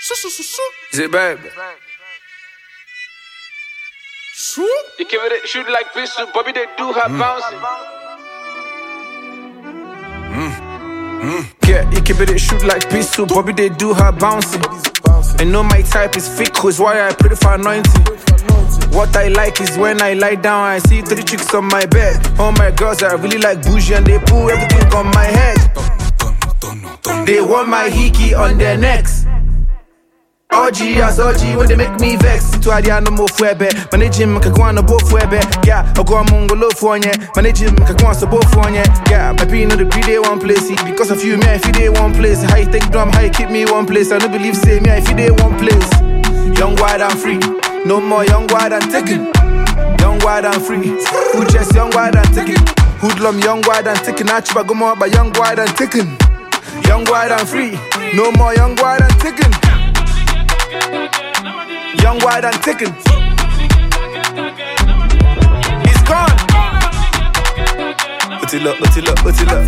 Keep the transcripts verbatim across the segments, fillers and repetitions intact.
Is it babe? You give it, shoot like pistol, Bobby they do her mm. bouncing. Mm. Mm. Yeah, you keep it, shoot like pistol, Bobby they do her bouncing. I know my type is fake, cause why I pray for anointing. What I like is when I lie down, I see three chicks on my bed. All my girls I really like bougie and they pull everything on my head. They want my hickey on their necks. O G as O G when they make me vex. To adia no more fuebe. Manage him kakwana bo fuebe. Yeah, I go mongolo for nye. Manage him kakwana so bo for nye. Yeah, my pin no the greedy one place. Because of you, me I feel they one place. How you take drum, how you keep me one place. I don't believe say me I feel they one place. Young, wide and free. No more young, wide and taken. Young, wide and free. Who just young, wide and taken. Hoodlum young, wide and taken. Achiba go more but young, wide and taken. Young, wide and free. No more young, wide and taken. Young, wide and taken. He's gone. Utila, Utila, Utila.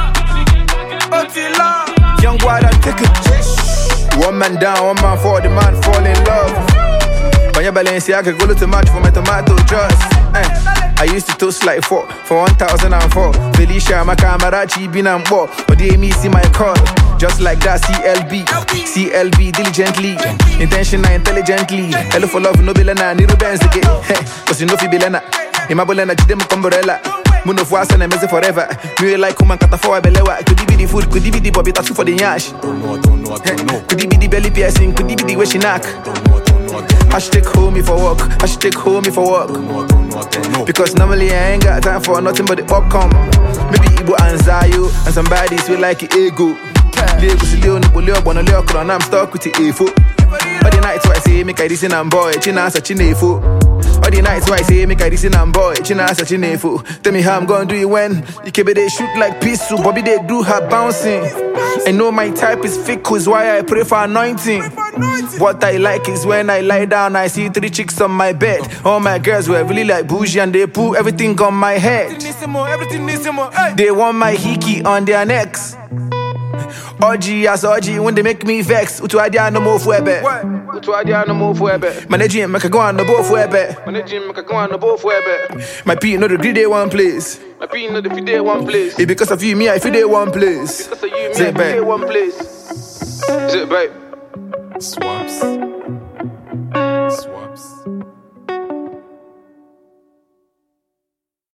Utila. Young, wide and taken. One man down, one man for the man fall in love. When your Balenciaga go to match for my tomato juice. Eh. I used to toast like four for one thousand four. Felicia, my camarachi, bin and bo. But they me see my call. Just like that, C L B. C L B, diligently. Intentional, intelligently. Hello for love, no bilena. Niru Benz again. Cause you know fi bilena. Imabolena, jidem kumbrella. Muno fwasa na meze forever. Me like kuman kata for belewa. Could be the food, could be the bobby tattoo for the yash. Could be the belly piercing, could be the way she knock. Hashtag hold me for work, hashtag hold me for work. Because normally I ain't got time for nothing but the upcome. Maybe Ibo and Zayo and some baddies will like it ego. Lagos Leo no Leo Bono Leo Kron, I'm stuck with the A F O. All the nights why I say make I listen and boy, China such an A F O. All the nights why I say make I listen and boy, China such an A F O. Tell me how I'm gonna do it when you keep it they shoot like pistol, Bobby they do her bouncing. I know my type is fake, cause why I pray for anointing. What I like is when I lie down, I see three chicks on my bed. All my girls were really like bougie and they pull everything on my head. They want my hickey on their necks. O G as O G when they make me vex. Utu adia no more fuebe. Utu adia no more fuebe. Manage him, make a go on the both fuebe. Manage him, make a go on the both fuebe. My P no the greedy one place. My P no the fide one place. It's because of you, me I fide one place. Because of you, me I fide one place. Is it babe? Swaps. Swaps.